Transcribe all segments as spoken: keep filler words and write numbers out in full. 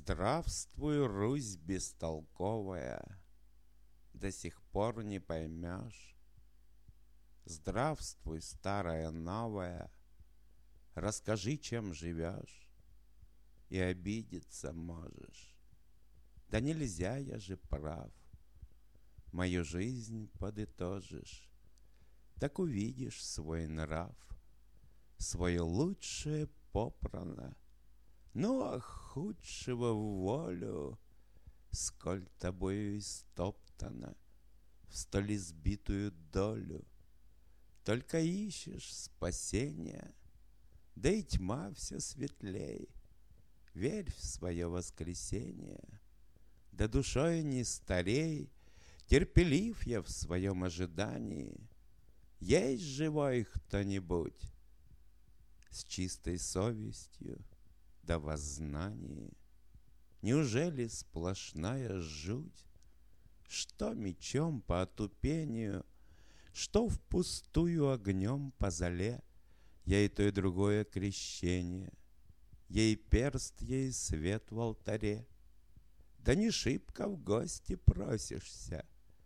Здравствуй, Русь бестолковая, до сих пор не поймешь. Здравствуй, старая новая, расскажи, чем живешь, и обидеться можешь. Да нельзя, я же прав, мою жизнь подытожишь, так увидишь свой нрав, свое лучшее попрано. Ну, а худшего в волю, сколь тобою истоптано в столь избитую долю. Только ищешь спасения, да и тьма все светлей. Верь в свое воскресенье, да душой не старей. Терпелив я в своем ожидании. Есть живой кто-нибудь с чистой совестью да воззнании? Неужели сплошная жуть? Что мечом по отупению, что впустую огнем по золе? Я и то, и другое крещение, ей перст, ей свет в алтаре. Да не шибко в гости просишься,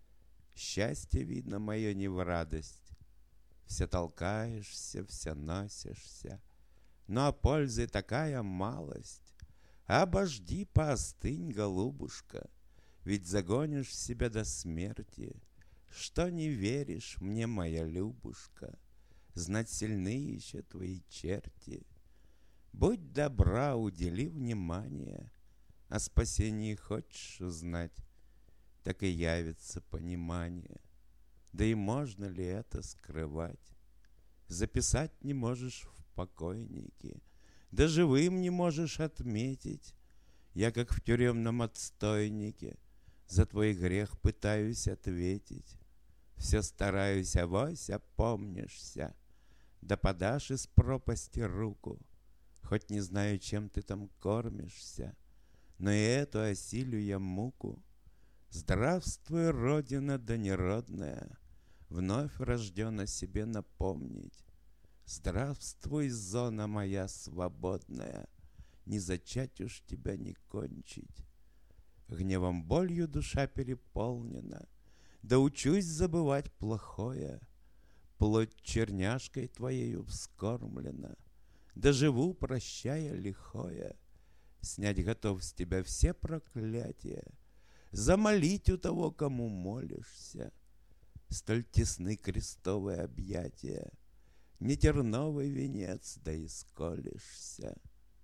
счастье, видно, мое не в радость. Все толкаешься, все носишься, ну а пользы такая малость. Обожди, поостынь, голубушка, ведь загонишь себя до смерти. Что не веришь мне, моя Любушка, знать сильны еще твои черти. Будь добра, удели внимание, о спасении хочешь узнать, так и явится понимание. Да и можно ли это скрывать? Записать не можешь в покойнике, да живым не можешь отметить. Я, как в тюремном отстойнике, за твой грех пытаюсь ответить. Все стараюсь, авось опомнишься, да подашь из пропасти руку. Хоть не знаю, чем ты там кормишься, но и эту осилю я муку. Здравствуй, Родина да неродная, вновь рожден о себе напомнить. Здравствуй, зона моя свободная, не зачать уж тебя, не кончить. Гневом, болью душа переполнена, да учусь забывать плохое. Плоть черняшкой твоею вскормлена, да живу, прощая лихое. Снять готов с тебя все проклятия, замолить у того, кому молишься. Столь тесны крестовые объятия, не терновый венец, да исколешься.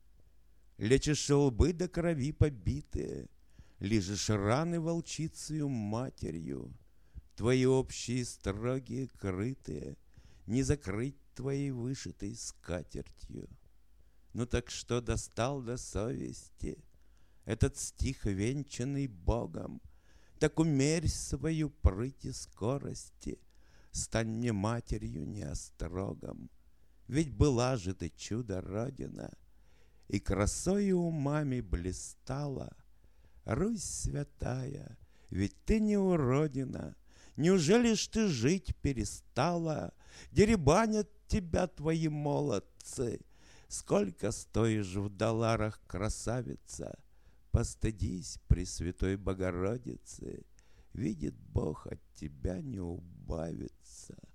Лечишь лбы до крови побитые, лижешь раны волчицею матерью. Твои общие строгие крытые не закрыть твоей вышитой скатертью. Ну так что, достал до совести этот стих, венчанный Богом? Так умерь свою прыть и скорости, стань мне матерью неострогом. Ведь была же ты чудо Родина, и красою умами блистала. Русь святая, ведь ты не уродина, неужели ж ты жить перестала? Деребанят тебя твои молодцы, сколько стоишь в долларах, красавица? Постыдись, Пресвятой Богородицы, видит Бог, от тебя не убавится.